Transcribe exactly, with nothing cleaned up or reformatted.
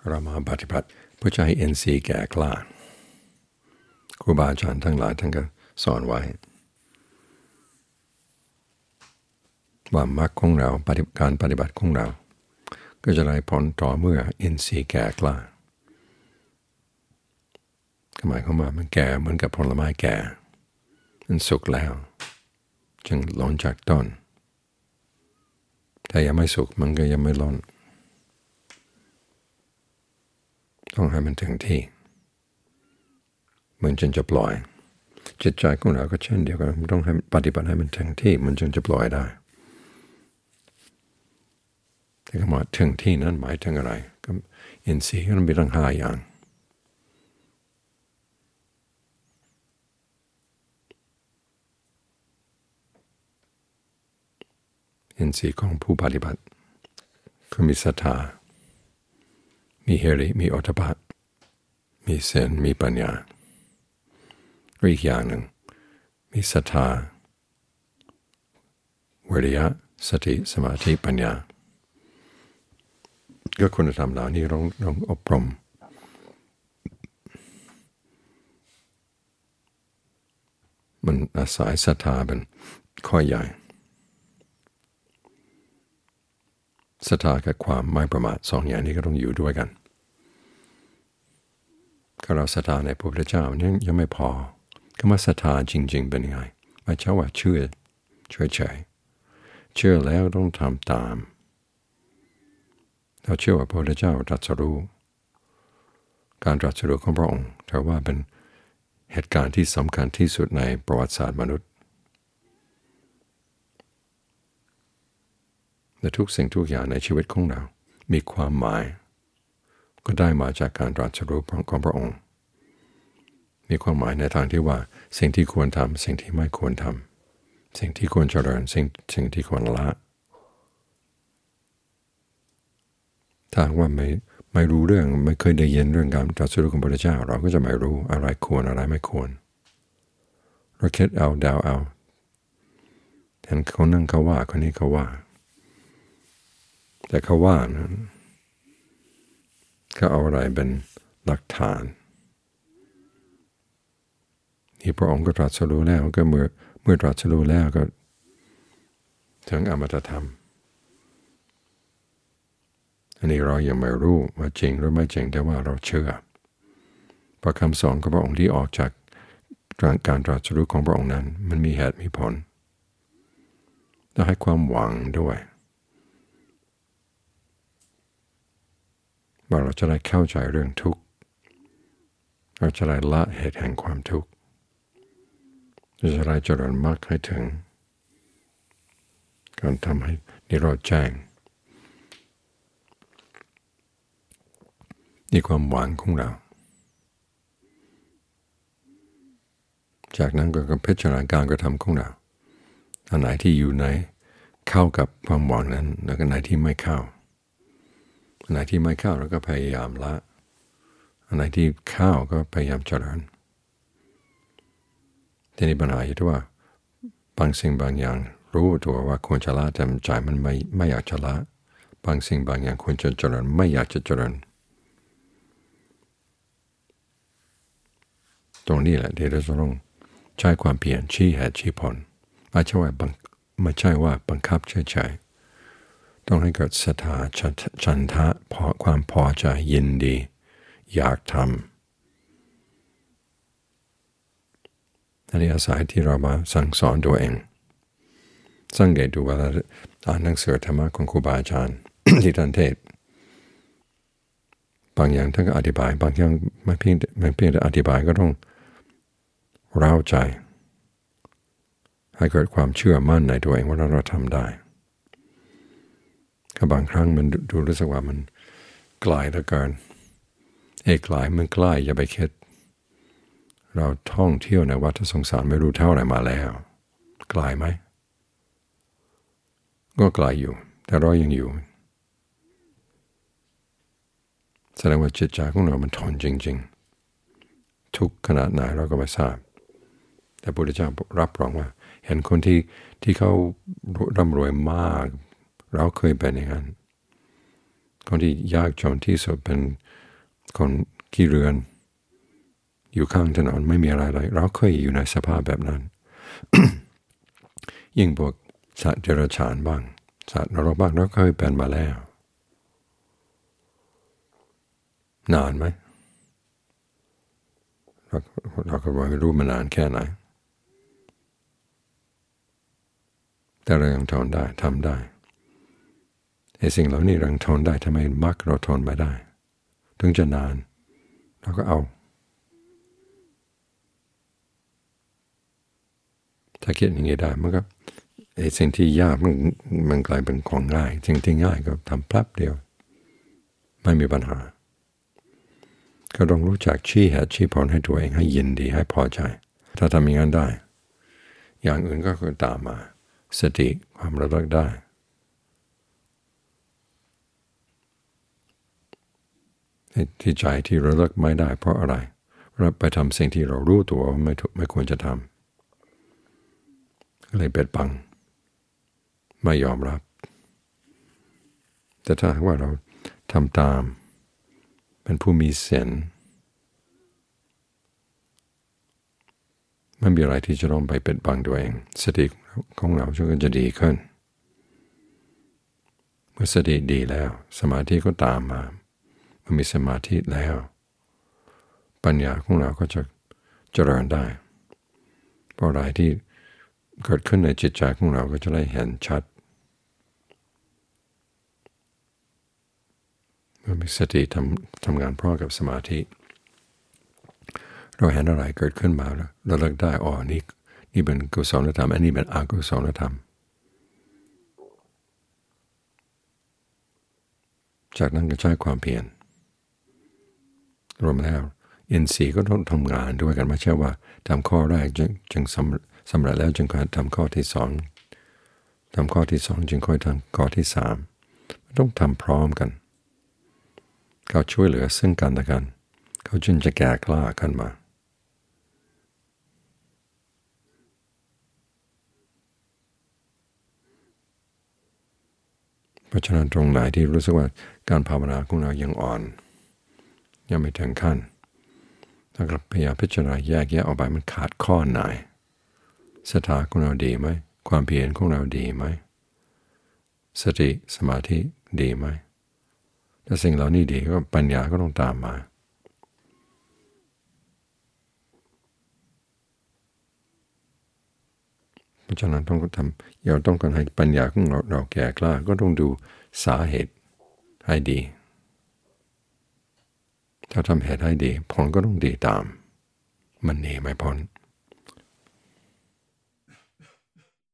เรามาปฏิบัติเพื่อจะให้เอ็นซีแก่กล้าครูบาอาจารย์ทั้งหลายท่านก็สอนไว้ว่ามรรคของเราการปฏิบัติของเราก็จะได้ผลต่อเมื่อเอ็นซีแก่กล้าหมายความว่ามันแก่เหมือนกับผลไม้แก่มันสุกแล้วจึงหล่นจากต้นแต่ยังไม่สุกมันก็ยังไม่หล่นต้องให้มันถึงที่มันจึงจะปล่อยจิตใจของเราก็เช่นเดียวกันต้องให้ปฏิบัติให้มันถึงที่มันจึงจะปล่อยได้แต่คำว่าถึงที่นั้นหมายถึงอะไรก็อินทรีย์มันมีตั้งห้าอย่างอินทรีย์ของผู้ปฏิบัติคือมีศรัทธามีเฮริมีโอตปะมีเซนมีปัญญาอีกอย่างหนึ่งมีศรัทธาวิริยะสติสมาธิปัญญาก็คุณธรรมเหล่านี้ต้องต้องอบรมมันอาศัยศรัทธาเป็นข้อใหญ่ศรัทธากับความไม่ประมาทสองอย่างนี้ก็ต้องอยู่ด้วยกันถ้าเราศรัทธาในพระพุทธเจ้านี่ยังไม่พอคำว่าศรัทธาจริงๆเป็นยังไงไม่ใช่ว่าเชื่อเฉยๆเชื่อแล้วต้องทำตามเราเชื่อว่าพระพุทธเจ้าตรัสรู้การตรัสรู้ของพระองค์ถือว่าเป็นเหตุการณ์ที่สำคัญที่สุดในประวัติศาสตร์มนุษย์และทุกสิ่งทุกอย่างในชีวิตของเรามีความหมายก็ได้มาจากการตรัสรู้ของพระองค์มีความหมายในทางที่ว่าสิ่งที่ควรทำสิ่งที่ไม่ควรทำสิ่งที่ควรเจริญสิ่งสิ่งที่ควรละถ้าว่าไม่ไม่รู้เรื่องไม่เคยได้ยินเรื่องการตรัสรู้ของพระพุทธเจ้าเราก็จะไม่รู้อะไรควรอะไรไม่ควรเราคิดเอาเดาเอาเห็นเขานั่งเขาว่าคนนี้เขาว่าแต่เขาว่านั้นเขาเอาอะไรเป็นหลักฐานที่พระองค์ก็ตรัสรู้แล้วก็เมื่อเมื่อตรัสรู้แล้วก็ถึงอมตะธรรมอันนี้เรายังไม่รู้ว่าจริงหรือไม่จริงแต่ว่าเราเชื่อเพราะคำสอนของพระองค์ที่ออกจากการตรัสรู้ของพระองค์นั้นมันมีเหตุมีผลและให้ความหวังด้วยว่าเราจะได้เข้าใจเรื่องทุกข์เราจะได้ละเหตุแห่งความทุกข์เราจะได้เจริญมรรคให้ถึงการทำให้นิโรธแจ้งนี่ความหวังของเราจากนั้นก็พิจารณาการกระทำของเราอันไหนที่อยู่ในเข้ากับความหวังนั้นแล้วก็ไหนที่ไม่เข้าอันไหนที่ไม่เข้าเราก็พยายามละอันไหนที่เข้าก็พยายามเจริญทีนี้ปัญหาอยู่ที่ว่าบางสิ่งบางอย่างรู้ตัวว่าควรจะละแต่ใจมันไม่ไม่อยากจะละบางสิ่งบางอย่างควรจะเจริญไม่อยากจะเจริญตรงนี้แหละที่เราจะต้องใช้ความเพียรชี้เหตุชี้ผลไม่ใช่ว่าบังไม่ใช่ว่าบังคับเฉยๆต้องให้เกิดศรัทธาฉันทะพอความพอใจยินดีอยากทำอันนี้อาศัยที่เรามาสั่งสอนตัวเองสังเกตดูเวลาอ่านหนังสือธรรมะของครูบาอาจารย์ ที่ท่านเทศบางอย่างท่านก็อธิบายบางอย่างไม่เพียงไม่เพียงแต่อธิบายก็ต้องเร้าใจให้เกิดความเชื่อมั่นในตัวเองว่าเราทำได้ก็บางครั้งมันดูรู้สึกว่ามันไกลเหลือเกินเอกไกลมันใกล้อย่าไปคิดเราท่องเที่ยวในวัฏสงสารไม่รู้เท่าไหร่มาแล้วไกลไหมก็ไกลอยู่แต่เรายังอยู่แสดงว่าจิตใจของเรามันทนจริงๆทุกขนาดไหนเราก็ไม่ทราบแต่พระพุทธเจ้ารับรองว่าเห็นคนที่ที่เขาร่ำรวยมากเราเคยเป็นอย่างนั้น ก็คนที่ยากจนที่สุดเป็นคนขี้เรือนอยู่ข้างถนนไม่มีอะไรเลยเราเคยอยู่ในสภาพแบบนั้น ยิ่งพวกสัตว์เดรัจฉานบ้างสัตว์นรกบ้างเราเคยเป็นมาแล้วนานไหมเราเราก็ไม่รู้มานานแค่ไหนแต่เรายังทนได้ทำได้ไอ้สิ่งเหล่านี้เราทนได้ทำไมมักเราทนไม่ได้ถึงจะนานเราก็เอาถ้าคิดอย่างนี้ได้มันก็ไอ้สิ่งที่ยากมันมันกลายเป็นของง่ายสิ่งที่ง่ายก็ทำแป๊บเดียวไม่มีปัญหาก็ต้องรู้จักชี้เหตุชี้ผลให้ตัวเองให้ยินดีให้พอใจถ้าทำอย่างนั้นได้อย่างอื่นก็คือตามมาสติความระลึกได้ที่ใจที่ระลึกไม่ได้เพราะอะไรเราไปทำสิ่งที่เรารู้ตัวว่าไม่ไม่ควรจะทำก็เลยเปิดบังไม่ยอมรับแต่ถ้าว่าเราทำตามเป็นผู้มีเซนส์ไม่มีอะไรที่จะต้องไปปิดบังตัวเองสติของเราก็จะดีขึ้นเมื่อสติดีแล้วสมาธิก็ตามมาเมื่อมีสมาธิแล้วปัญญาของเราก็จะเจริญได้เพราะอะไรที่เกิดขึ้นในจิตใจของเราก็จะได้เห็นชัดเมื่อมีสติทำทำงานพร้อมกับสมาธิเราเห็นอะไรเกิดขึ้นมาแล้วเราเลิกได้อ๋อนี่นี่เป็นกุศลธรรมอันนี้เป็นอกุศลธรรมจากนั้นก็ใช้ความเพียรรวมแล้วอินทรีย์ก็ต้องทำงานด้วยกันไม่ใช่ว่าทำข้อแรกจึงจึงสำสำเร็จแล้วจึงค่อยทำข้อที่สองทำข้อที่สองจึงค่อยทำข้อที่สามต้องทำพร้อมกันเขาช่วยเหลือซึ่งกันและกันเขาจึงจะแก่กล้าขึ้นมาเพราะฉะนั้นตรงไหนที่รู้สึกว่าการภาวนาของเรายังอ่อนยังไม่ถึงขั้นถ้าเราพยายามพิจารณาแยกแยะออกไปมันขาดข้อไหนศรัทธาของเราดีไหมความเพียรของเราดีไหมสติสมาธิดีไหมถ้าสิ่งเหล่านี้ดีก็ปัญญาก็ต้องตามมาเพราะฉะนั้นต้องทำเราต้องการให้ปัญญาของเราเราแก่กล้าก็ต้องดูสาเหตุให้ดีถ้าทำเหตุให้ดีผลก็ต้องดีตามมันหนีไม่พ้น